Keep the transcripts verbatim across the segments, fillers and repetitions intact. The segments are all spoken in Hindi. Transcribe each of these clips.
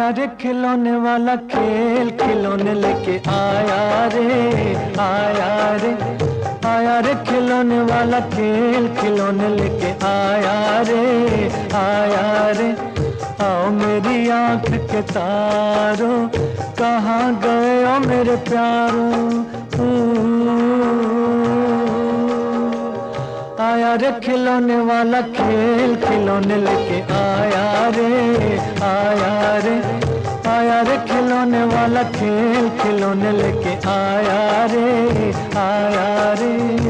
आया रे खिलौने वाला खेल खिलौने लेके आया रे, आया रे, आया रे खिलौने वाला खेल खिलौने लेके आया रे, आया रे। आओ मेरी आँख के तारों कहाँ गए ओ मेरे प्यारों, आया रे खिलौने वाला खेल खिलौने लेके आया रे, आया रे, आया रे खिलौने वाला खेल खिलौने लेके आया रे, आया रे।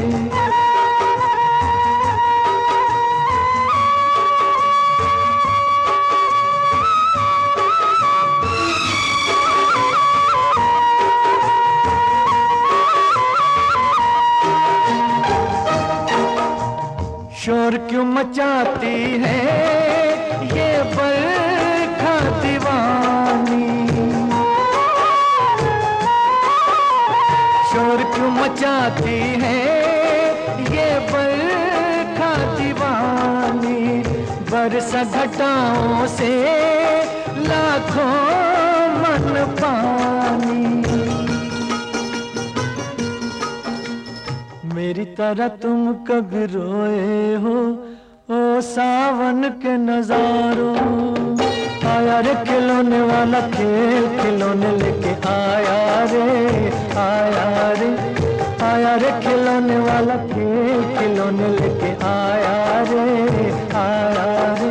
शोर क्यों मचाती है ये बरखा दीवानी, शोर क्यों मचाती है ये बरखा दीवानी, बरसा घटाओं से लाखों मन पानी। मेरी तरह तुम कभी रोए हो ओ सावन के नजारों, आया रे खिलौने वाला खेल खिलौने लेके आया रे, आया रे, आया रे खिलौने वाला खेल खिलौने लेके आया रे, आया रे।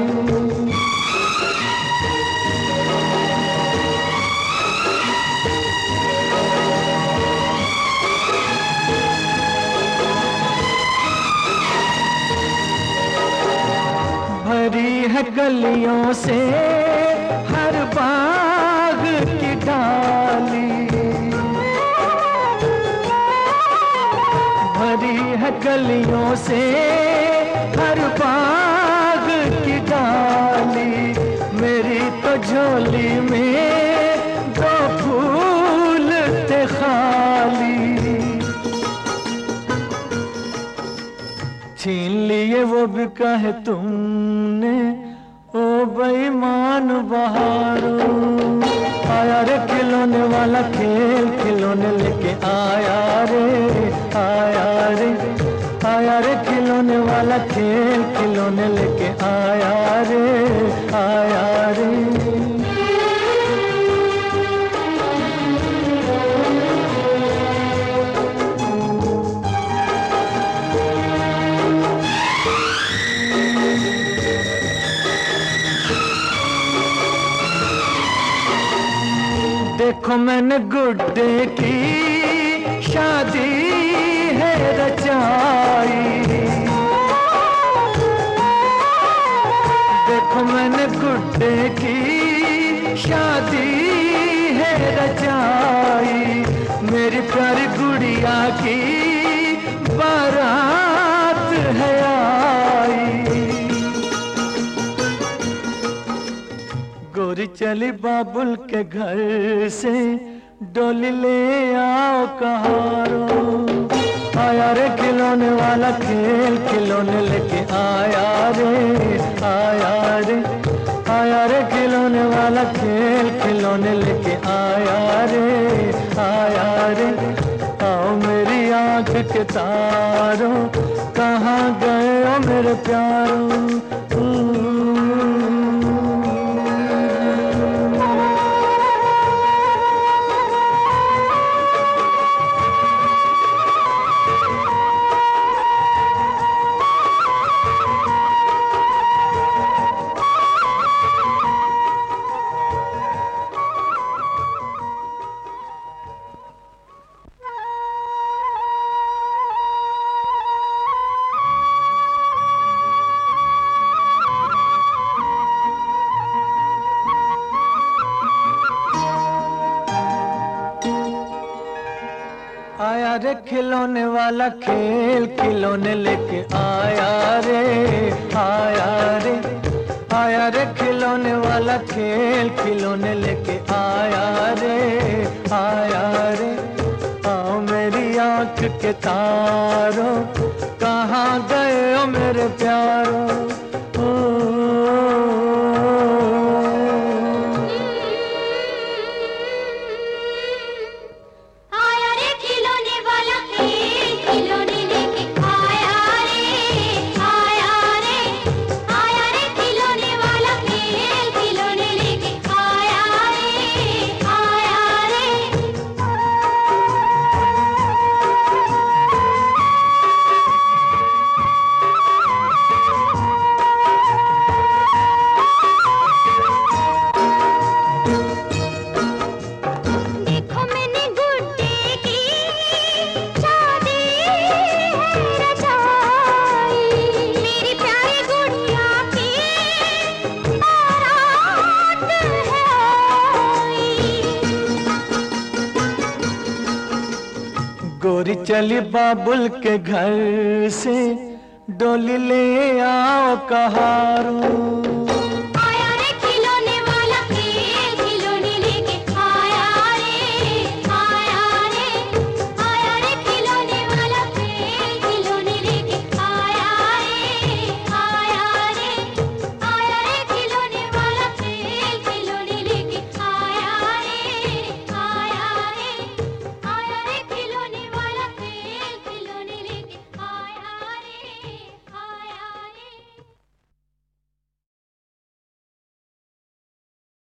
भरी है गलियों से हर बाग की डाली, भरी है गलियों से हर बाग की डाली, मेरी तो झोली में दो फूल थे खाली, छीन लिए वो भी कहे तुमने ओ बेईमान बहारों, आया रे खिलौने वाला खेल खिलौने लेके आया रे, आया रे, आया रे खिलौने वाला खेल खिलौने लेके आया रे, आया रे। देखो मैंने गुड्डे की शादी है रचाई, देखो मैंने गुड्डे की शादी है रचाई, मेरी प्यारी गुड़िया की बारात है आई। गोरी चली बाबुल के घर से डोली ले आओ कहारो, आया रे खिलौने वाला खेल खिलौने लेके आया रे, आया रे, आया रे खिलौने वाला खेल खिलौने लेके आया रे, आया रे। आओ मेरी आँख के तारों कहाँ गए ओ मेरे प्यारों, आया रे खिलौने वाला खेल खिलौने लेके आया रे, आया रे, आया रे खिलौने वाला खेल खिलौने लेके आया रे, आया रे। आओ मेरी आँख के तारों कहाँ गए ओ मेरे प्यारों, चोरी चली बाबुल के घर से, डोली ले आओ कहारो।